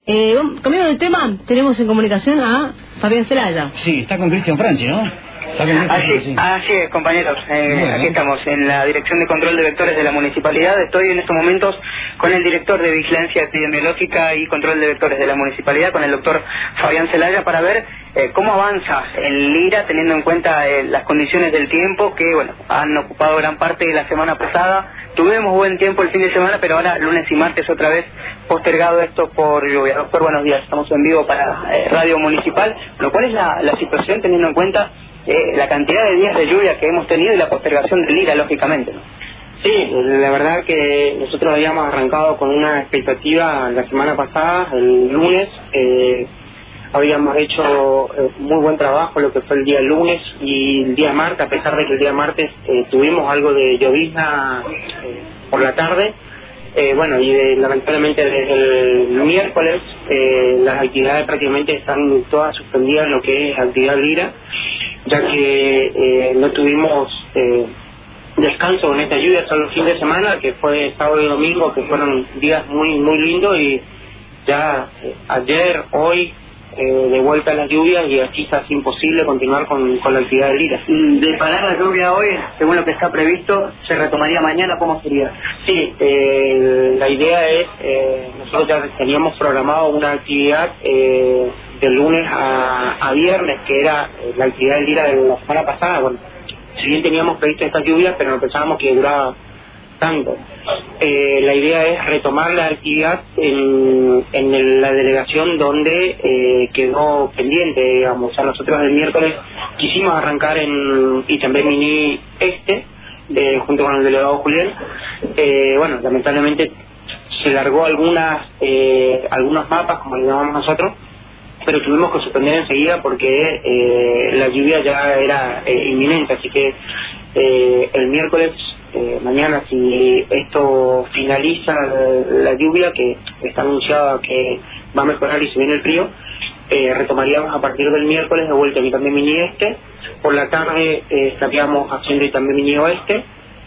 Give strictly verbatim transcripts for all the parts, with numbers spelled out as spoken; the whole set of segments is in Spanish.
Eh, cambiando de tema, tenemos en comunicación a Fabián Celaya. Sí, está con Cristian Franchi, ¿no? Está con Cristian Así, Franchi, sí. así es, compañeros. Eh, Bueno. Aquí estamos en la Dirección de Control de Vectores de la Municipalidad. Estoy en estos momentos con el director de Vigilancia Epidemiológica y Control de Vectores de la Municipalidad, con el doctor Fabián Celaya, para ver eh, cómo avanza el Lira, teniendo en cuenta eh, las condiciones del tiempo que, bueno, han ocupado gran parte de la semana pasada. Tuvimos buen tiempo el fin de semana, pero ahora lunes y martes otra vez postergado esto por lluvia. Doctor, buenos días. Estamos en vivo para eh, Radio Municipal. Lo cual es la, la situación teniendo en cuenta eh, la cantidad de días de lluvia que hemos tenido y la postergación del Lira, lógicamente, ¿no? Sí, la verdad que nosotros habíamos arrancado con una expectativa la semana pasada, el lunes. Eh, habíamos hecho eh, muy buen trabajo lo que fue el día lunes y el día martes, a pesar de que el día martes eh, tuvimos algo de llovizna eh, por la tarde. Eh, bueno, y de, lamentablemente desde el miércoles eh, las actividades prácticamente están todas suspendidas en lo que es actividad Lira, ya que eh, no tuvimos eh, descanso en esta lluvia hasta el fin de semana, que fue sábado y domingo, que fueron días muy muy lindos, y ya eh, ayer, hoy, eh, de vuelta a las lluvias, y aquí está imposible continuar con, con la actividad de Lira. De parar la lluvia hoy, según lo que está previsto, ¿se retomaría mañana? ¿Cómo sería? Sí, eh, la idea es, eh, nosotros ya teníamos programado una actividad eh, de lunes a, a viernes, que era eh, la actividad de Lira de la semana pasada. Bueno, si bien teníamos previsto esta lluvia, pero no pensábamos que duraba tanto. Eh, la idea es retomar la actividad en, en el, la delegación donde eh, quedó pendiente, digamos. O sea, nosotros el miércoles quisimos arrancar en Itambé-Miní Este, de, junto con el delegado Julián. Eh, bueno, lamentablemente se largó algunas eh, algunos mapas, como le llamamos nosotros, pero tuvimos que suspender enseguida porque eh, la lluvia ya era eh, inminente. Así que eh, el miércoles, eh, mañana, si esto finaliza la, la lluvia, que está anunciada que va a mejorar y se viene el frío, eh, retomaríamos a partir del miércoles de vuelta en Itambé-Miní Este. Por la tarde eh, estaríamos haciendo Itambé-Miní Oeste.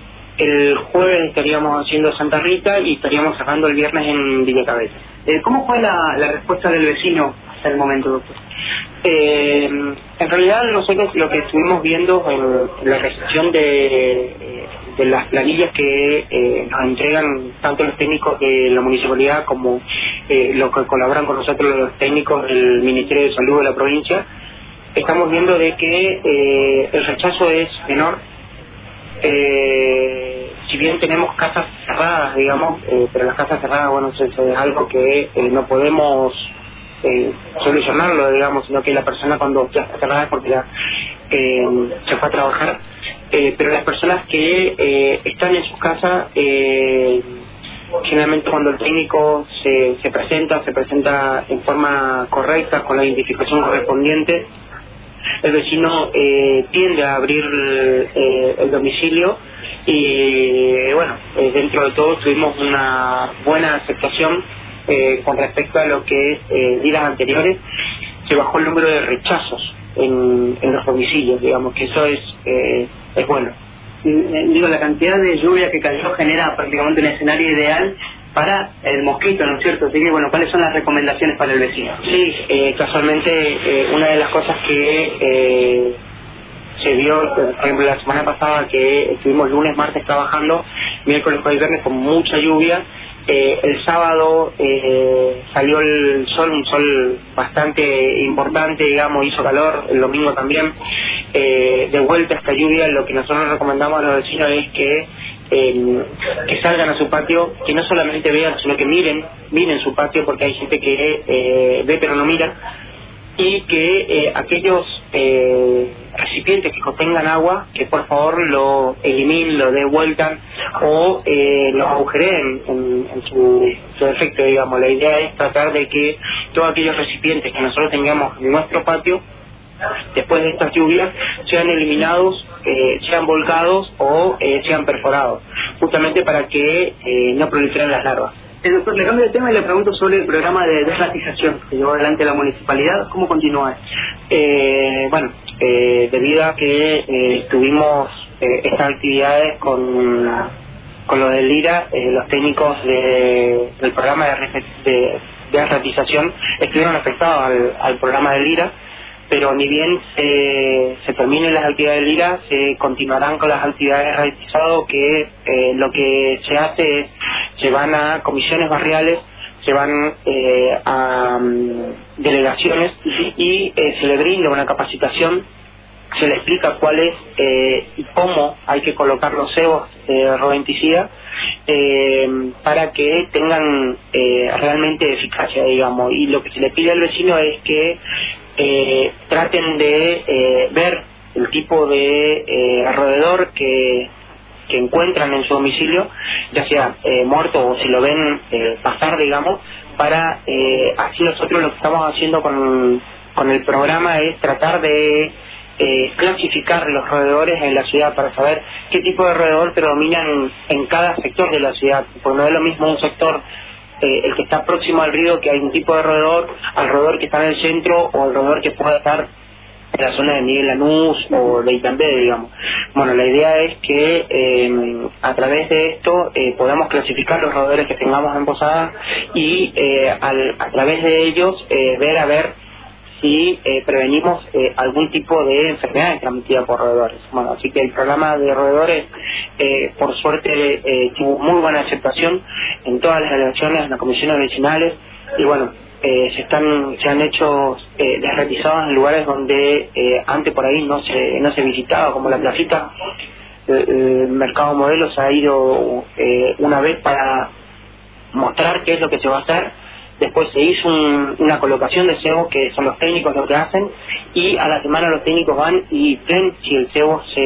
El jueves estaríamos haciendo Santa Rita y estaríamos cerrando el viernes en Villa Cabeza. Eh, ¿Cómo fue la, la respuesta del vecino hasta el momento, doctor? Eh, en realidad nosotros lo que estuvimos viendo en la recepción de, de las planillas que eh, nos entregan tanto los técnicos de la municipalidad como eh, los que colaboran con nosotros, los técnicos del Ministerio de Salud de la provincia, estamos viendo de que eh, el rechazo es menor. Eh, si bien tenemos casas cerradas, digamos, eh, pero las casas cerradas, bueno, eso, eso es algo que eh, no podemos eh, solucionarlo, digamos, sino que la persona cuando ya está cerrada es porque ya eh, se fue a trabajar. Eh, pero las personas que eh, están en sus casas, eh, generalmente cuando el técnico se, se presenta, se presenta en forma correcta, con la identificación correspondiente, el vecino eh, tiende a abrir eh, el domicilio. Y bueno, eh, dentro de todo tuvimos una buena aceptación eh, con respecto a lo que es eh, días anteriores. Se bajó el número de rechazos en, en los domicilios, digamos que eso es eh, es bueno. Digo, la cantidad de lluvia que cayó genera prácticamente un escenario ideal para el mosquito, ¿no es cierto? Así que, bueno, ¿cuáles son las recomendaciones para el vecino? Sí, eh, casualmente eh, una de las cosas que eh, se vio, por ejemplo, la semana pasada, que estuvimos lunes, martes trabajando, miércoles, jueves y viernes con mucha lluvia. Eh, el sábado eh, salió el sol, un sol bastante importante, digamos, hizo calor, el domingo también. Eh, de vuelta a esta lluvia, lo que nosotros recomendamos a los vecinos es que eh, que salgan a su patio, que no solamente vean, sino que miren, miren su patio, porque hay gente que eh, ve pero no mira, y que eh, aquellos eh, recipientes que contengan agua, que por favor lo eliminen, lo devuelvan o eh, lo agujereen en, en su, su defecto, digamos. La idea es tratar de que todos aquellos recipientes que nosotros tengamos en nuestro patio, después de estas lluvias, sean eliminados, eh, sean volcados o eh, sean perforados, justamente para que eh, no proliferen las larvas. Eh, doctor, le cambio de tema y le pregunto sobre el programa de desratización que llevó adelante la municipalidad. ¿Cómo continúa? Eh, bueno, eh, debido a que eh, tuvimos eh, estas actividades con, con lo del Lira, eh, los técnicos de, del programa de, de de ratización estuvieron afectados al, al programa del Lira, pero ni bien se, se terminen las actividades del Lira, se continuarán con las actividades ratizadas, que eh, lo que se hace es, se van a comisiones barriales, se van eh, a um, delegaciones y eh, se le brinda una capacitación, se le explica cuál es eh, y cómo hay que colocar los cebos de rodenticida eh, para que tengan eh, realmente eficacia, digamos. Y lo que se le pide al vecino es que eh, traten de eh, ver el tipo de eh, roedor que que encuentran en su domicilio, ya sea eh, muerto o si lo ven eh, pasar, digamos, para eh, así nosotros lo que estamos haciendo con, con el programa es tratar de eh, clasificar los roedores en la ciudad para saber qué tipo de roedor predomina en, en cada sector de la ciudad, porque no es lo mismo un sector eh, el que está próximo al río, que hay un tipo de roedor, al roedor que está en el centro o el roedor que pueda estar en la zona de Miguel Lanús o de Itambé, digamos. Bueno, la idea es que eh, a través de esto eh, podamos clasificar los roedores que tengamos en Posada y eh, al, a través de ellos eh, ver a ver si eh, prevenimos eh, algún tipo de enfermedades transmitidas por roedores. Bueno, así que el programa de roedores, eh, por suerte, eh, tuvo muy buena aceptación en todas las delegaciones, en las comisiones vecinales, y bueno, Eh, se están se han hecho eh, desratizados en lugares donde eh, antes por ahí no se no se visitaba, como la placita. El, el mercado modelo se ha ido eh, una vez para mostrar qué es lo que se va a hacer. Después se hizo un, una colocación de cebo, que son los técnicos lo que hacen, y a la semana los técnicos van y ven si el cebo se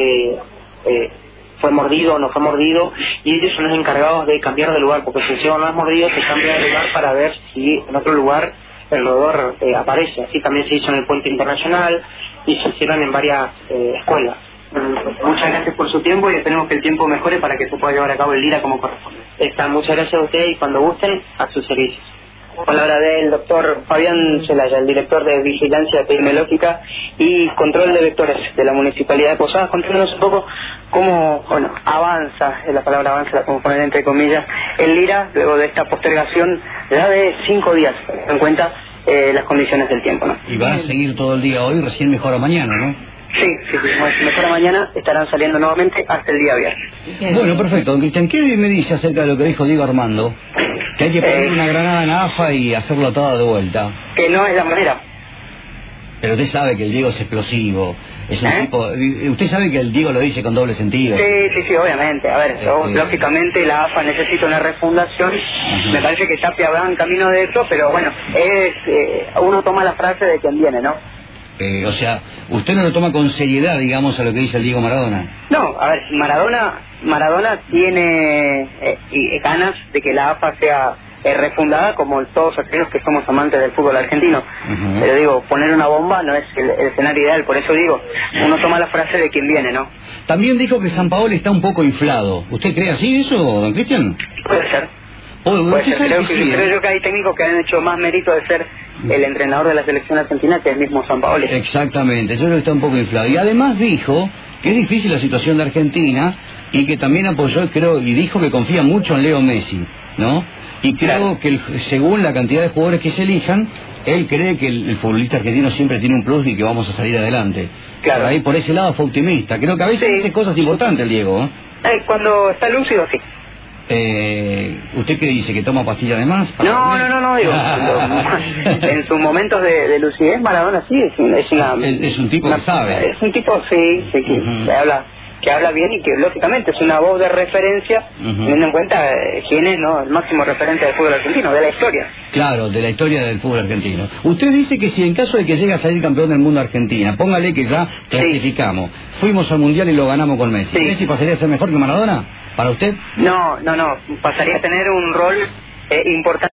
eh, fue mordido o no fue mordido, y ellos son los encargados de cambiar de lugar, porque si el cebo no es mordido se cambia de lugar para ver si en otro lugar el roedor eh, aparece. Así también se hizo en el Puente Internacional y se hicieron en varias eh, escuelas. Muchas gracias por su tiempo y esperemos que el tiempo mejore para que se pueda llevar a cabo el Lira como corresponde. Está, muchas gracias a ustedes y cuando gusten, a sus servicios. Palabra del doctor Fabián Zelaya, el director de Vigilancia Epidemiológica y Control de Vectores de la Municipalidad de Posadas. Contémonos un poco cómo, bueno, avanza, la palabra avanza la podemos poner entre comillas, el Lira, luego de esta postergación ya de cinco días, en cuenta eh, las condiciones del tiempo, ¿no? Y va a seguir todo el día hoy, recién mejora mañana, ¿no? Sí, sí, sí, como si mejora mañana, estarán saliendo nuevamente hasta el día viernes. Bueno, perfecto. Don Cristian, ¿qué me dice acerca de lo que dijo Diego Armando? Que hay que poner Eh, una granada en A F A y hacerlo todo de vuelta. Que no es la manera. Pero usted sabe que el Diego es explosivo. Es un ¿Eh? tipo... Usted sabe que el Diego lo dice con doble sentido. Sí, sí, sí, obviamente. A ver, yo, Eh, lógicamente la A F A necesita una refundación. Ajá. Me parece que Tapia va en camino de eso, pero bueno, es eh, uno toma la frase de quien viene, ¿no? Eh, o sea, usted no lo toma con seriedad, digamos, a lo que dice el Diego Maradona. No, a ver, Maradona Maradona tiene eh, y, ganas de que la A F A sea eh, refundada, como todos aquellos que somos amantes del fútbol argentino. Ujú. Pero digo, poner una bomba no es el, el escenario ideal, por eso digo, uno toma la frase de quien viene, ¿no? También dijo que San Paolo está un poco inflado. ¿Usted cree así eso, don Cristian? Puede ser. Oh, Puede usted ser. sabe Creo, que que, sí, creo ¿eh? yo que hay técnicos que han hecho más mérito de ser el entrenador de la selección argentina que el mismo San Paolo. Exactamente, yo creo que está un poco inflado. Y además dijo que es difícil la situación de Argentina y que también apoyó, creo, y dijo que confía mucho en Leo Messi, ¿no? Y creo Claro. que el, según la cantidad de jugadores que se elijan, él cree que el, el futbolista argentino siempre tiene un plus y que vamos a salir adelante. Claro. Por ahí, por ese lado, fue optimista. Creo que a veces Sí. dice cosas importantes el Diego, ¿eh? Eh, cuando está lúcido, sí. Eh, ¿Usted qué dice? ¿Que toma pastillas de más? para No, dormir? no, no, no, digo, lo- en sus momentos de, de lucidez Maradona sí, es, un- es una... Es- es un tipo una- que sabe. Es un tipo, sí, sí, que, Ujú. que habla que habla bien y que lógicamente es una voz de referencia, Ujú. teniendo en cuenta eh, quién es, ¿no?, el máximo referente del fútbol argentino, de la historia. Claro, de la historia del fútbol argentino. Usted dice que si en caso de que llegue a salir campeón del mundo Argentina, póngale que ya clasificamos, fuimos al Mundial y lo ganamos con Messi, Sí. ¿Messi pasaría a ser mejor que Maradona? ¿Para usted? No, no, no, pasaría a tener un rol eh, importante.